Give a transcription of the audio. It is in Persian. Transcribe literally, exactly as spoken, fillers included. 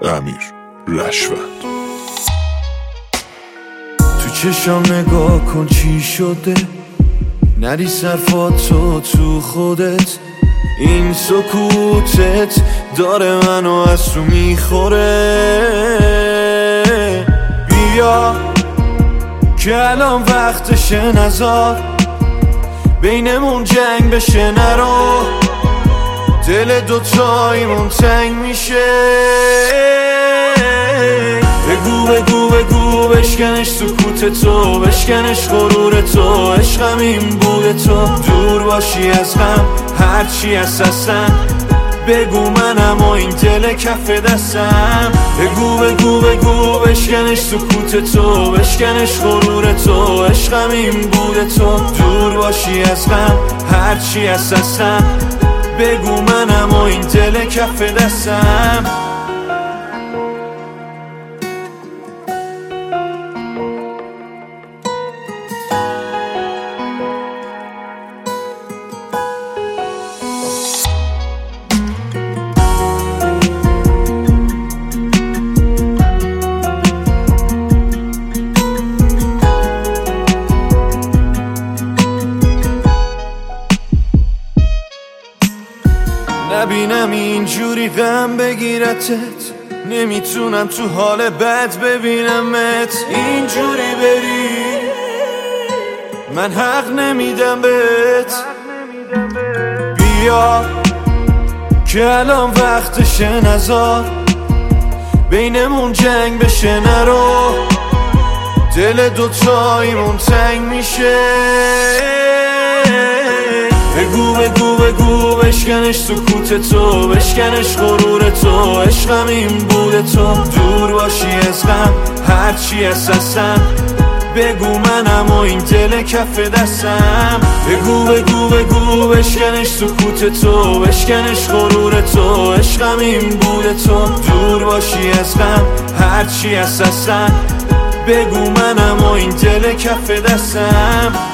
امیر رشوند. تو چشم نگاه کن چی شده، نری صرفاتو تو خودت، این سکوتت داره منو از تو میخوره. بیا که الان وقتشه، نزار بینمون جنگ بشه، نرو دل دوتاییمون تنگ میشه. بگو بگو بگو بشکنش سکوت تو، بشکنش غرور تو، عشقم این بود تو، دور باشی از غم هرچی هست هستن. بگو منم و این دل کف دستم. بگو بگو بگو بشکنش سکوت تو، بشکنش غرور تو، عشقم این بود تو، دور باشی از غم هرچی هست هستن. بگو منم و این دل کف دستم. نبینم اینجوری غم بگیرتت، نمیتونم تو حال بد ببینمت. اینجوری بری من حق نمیدم بهت. بیا که الان وقتشه، نزار بینمون جنگ بشه، نرو دل دوتاییمون تنگ میشه. بگو بگو بگو بشکنش سکوت تو، بشکنش غرور تو، عشقم این بود تو، دور باشی از غم هرچی هست هستن. بگو منم و این دل کف دستم. بگو بگو بگو بشکنش سکوت تو، بشکنش غرور تو، عشقم این بود تو، دور باشی از غم هرچی هست هستن. بگو منم و این دل کف دستم.